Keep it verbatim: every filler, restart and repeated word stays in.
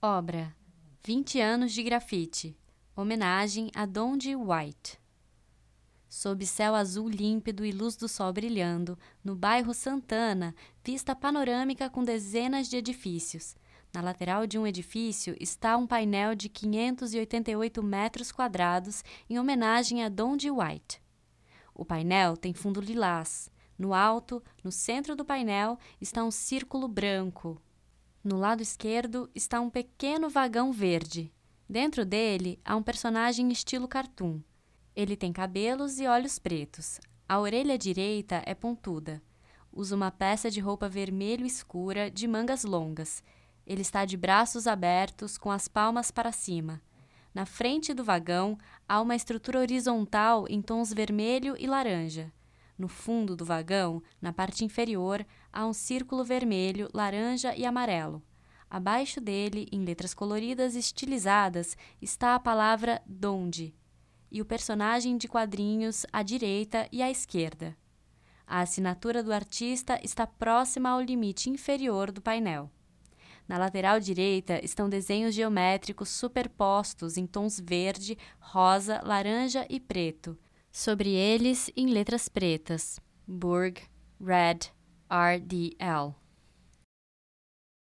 Obra: vinte anos de grafite. Homenagem a Donde White. Sob céu azul límpido e luz do sol brilhando, no bairro Santana, vista panorâmica com dezenas de edifícios. Na lateral de um edifício está um painel de quinhentos e oitenta e oito metros quadrados em homenagem a Donde White. O painel tem fundo lilás. No alto, no centro do painel, está um círculo branco. No lado esquerdo está um pequeno vagão verde. Dentro dele há um personagem estilo cartoon. Ele tem cabelos e olhos pretos. A orelha direita é pontuda. Usa uma peça de roupa vermelho escura de mangas longas. Ele está de braços abertos, com as palmas para cima. Na frente do vagão há uma estrutura horizontal em tons vermelho e laranja. No fundo do vagão, na parte inferior, há um círculo vermelho, laranja e amarelo. Abaixo dele, em letras coloridas estilizadas, está a palavra Donde e o personagem de quadrinhos à direita e à esquerda. A assinatura do artista está próxima ao limite inferior do painel. Na lateral direita estão desenhos geométricos superpostos em tons verde, rosa, laranja e preto. Sobre eles, em letras pretas, Burg Red R D L.